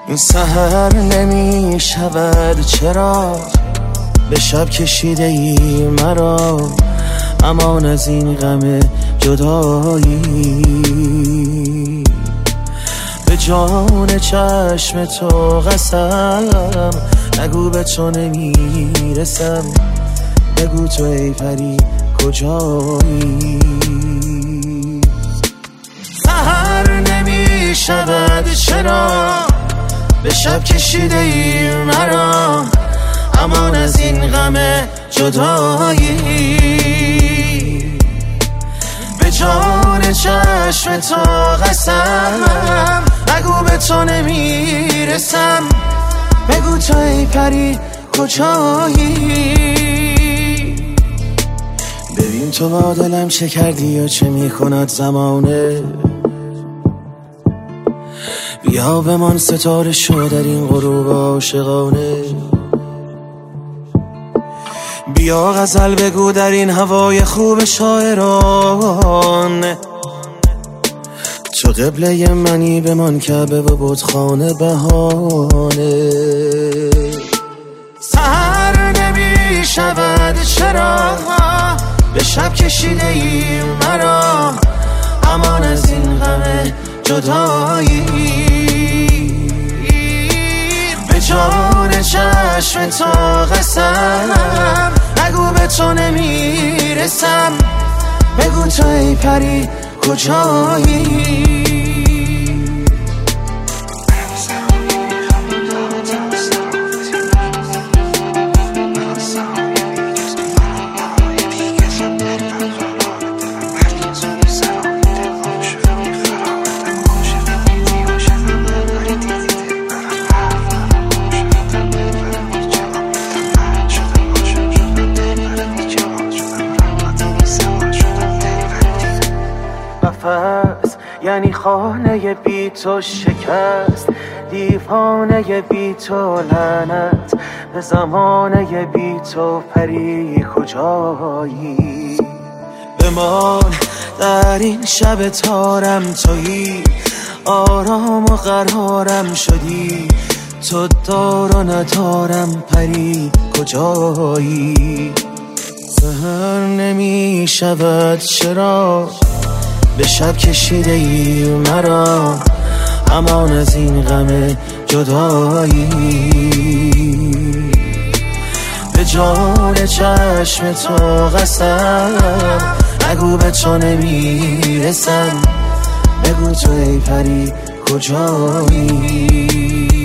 این سحر نمی شود چرا به شب کشیده ای مرا، امان از این غم جدایی. به جان چشم تو قسم، نگو به تو نمیرسم، بگو تو ای پری کجایی. سحر نمی شود چرا به شب کشیده ای مرا، امان از این غم جدایی. به جان چشم تو قسم، نگو به تو نمیرسم، بگو تو ای پری کجایی. ببین تو با دلم چه کردی و چه میکند زمانه، بیا بمان ستاره شو در این غروب عاشقانه. بیا غزل بگو در این هوای خوب شاعرانه، تو قبله منی بمان کعبه و بتخانه بهانه. سحر نمی شود چرا به شب کشیده ای مرا، امان از این غم جدایی. به جان چشم تو قسم، نگو به تو نمیرسم، بگو تو ای پری کجایی. یعنی خانه بی تو شکست، دیوانه بی تو لعنت، به زمانه بی تو پری کجایی. بمان در این شب تارم تویی، آرام و قرارم شدی، تو دار و ندارم پری کجایی. سحر نمی شود چرا به شب کشیده ای مرا، امان از این غم جدایی. به جان چشم تو قسم، نگو به تو نمیرسم، بگو تو ای پری کجایی.